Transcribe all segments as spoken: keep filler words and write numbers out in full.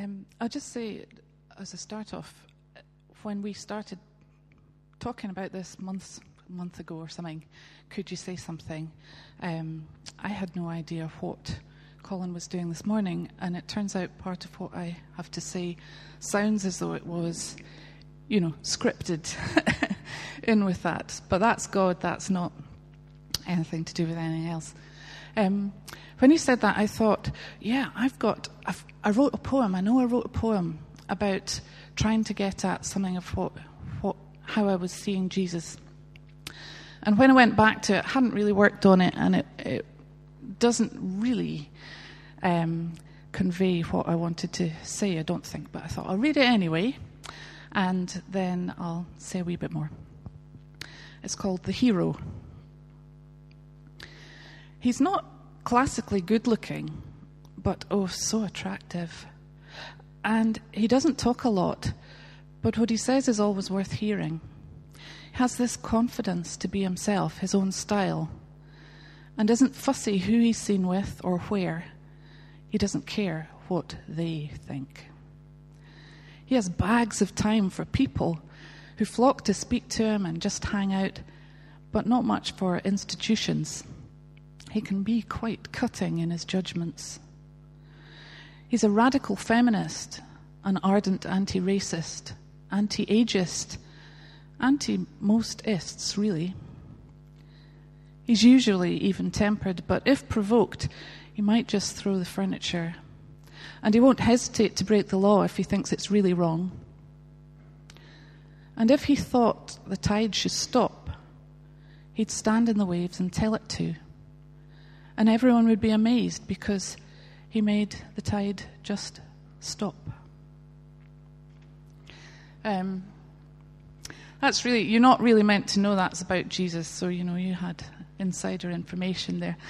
Um, I'll just say, as a start off, when we started talking about this months, a month ago or something, could you say something? Um, I had no idea what Colin was doing this morning, and it turns out part of what I have to say sounds as though it was, you know, scripted in with that. But that's God, that's not anything to do with anything else. Um, when he said that, I thought, yeah, I've got, I've, I wrote a poem, I know I wrote a poem about trying to get at something of what, what, how I was seeing Jesus. And when I went back to it, I hadn't really worked on it, and it, it doesn't really um, convey what I wanted to say, I don't think. But I thought I'll read it anyway, and then I'll say a wee bit more. It's called The Hero. He's not classically good-looking, but oh, so attractive. And he doesn't talk a lot, but what he says is always worth hearing. He has this confidence to be himself, his own style, and isn't fussy who he's seen with or where. He doesn't care what they think. He has bags of time for people who flock to speak to him and just hang out, but not much for institutions. He can be quite cutting in his judgments. He's a radical feminist, an ardent anti-racist, anti-ageist, anti-most ists, really. He's usually even-tempered, but if provoked, he might just throw the furniture. And he won't hesitate to break the law if he thinks it's really wrong. And if he thought the tide should stop, he'd stand in the waves and tell it to. And everyone would be amazed because he made the tide just stop. Um, that's really, you're not really meant to know that's about Jesus, so, you know, you had insider information there.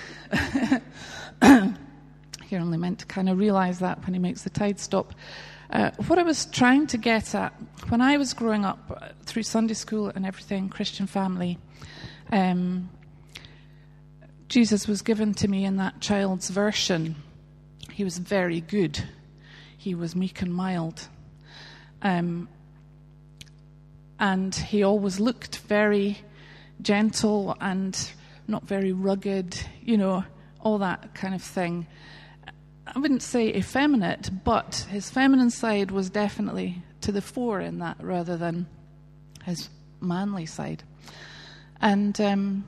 You're only meant to kind of realize that when he makes the tide stop. Uh, what I was trying to get at, when I was growing up, uh, through Sunday school and everything, Christian family, um, Jesus was given to me in that child's version. He was very good. He was meek and mild. Um, and he always looked very gentle and not very rugged, you know, all that kind of thing. I wouldn't say effeminate, but his feminine side was definitely to the fore in that rather than his manly side. And um,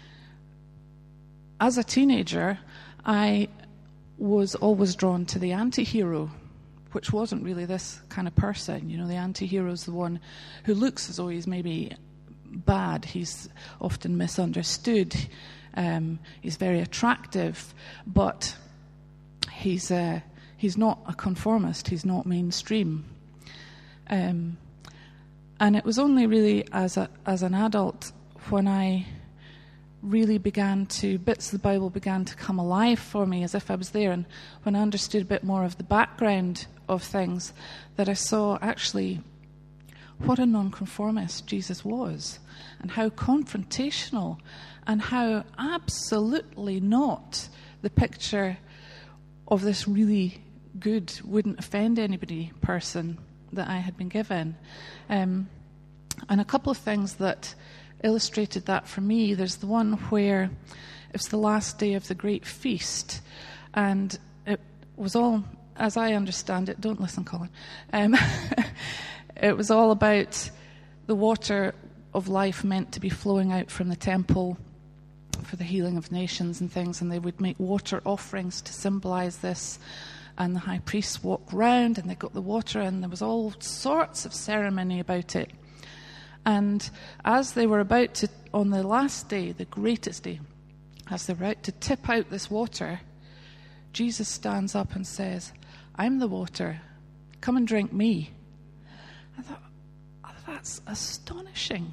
as a teenager, I was always drawn to the anti-hero, which wasn't really this kind of person. You know, the anti-hero is the one who looks as though he's maybe bad. He's often misunderstood. Um, he's very attractive, but he's uh, he's not a conformist. He's not mainstream. Um, and it was only really as a as an adult when I really began to, bits of the Bible began to come alive for me as if I was there, and when I understood a bit more of the background of things, that I saw actually what a nonconformist Jesus was, and how confrontational, and how absolutely not the picture of this really good, wouldn't offend anybody person that I had been given. Um, and a couple of things that illustrated that for me. There's the one where it was the last day of the great feast, and it was all, as I understand it, don't listen, Colin, um, it was all about the water of life meant to be flowing out from the temple for the healing of nations and things, and they would make water offerings to symbolize this, and the high priests walked round and they got the water, and there was all sorts of ceremony about it. And as they were about to, on the last day, the greatest day, as they were about to tip out this water, Jesus stands up and says, "I'm the water, come and drink me." I thought, oh, that's astonishing.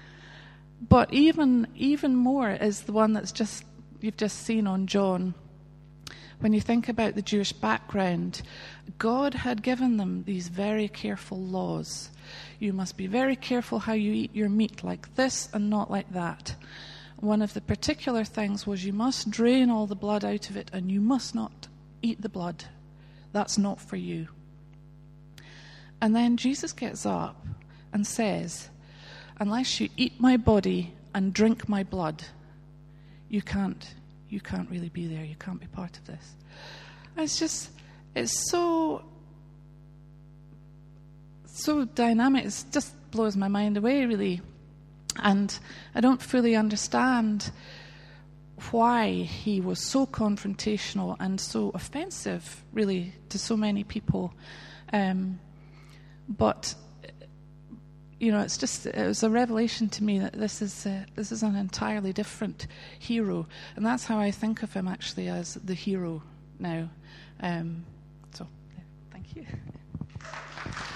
But even even more is the one that's just you've just seen on John. When you think about the Jewish background, God had given them these very careful laws. You must be very careful how you eat your meat, like this and not like that. One of the particular things was you must drain all the blood out of it, and you must not eat the blood. That's not for you. And then Jesus gets up and says, unless you eat my body and drink my blood, you can't, you can't really be there. You can't be part of this. And it's just, it's so, so dynamic. It just blows my mind away, really. And I don't fully understand why he was so confrontational and so offensive, really, to so many people. Um, but, you know, it's just, it was a revelation to me that this is uh, this is an entirely different hero. And that's how I think of him, actually, as the hero now. Um, so, thank you.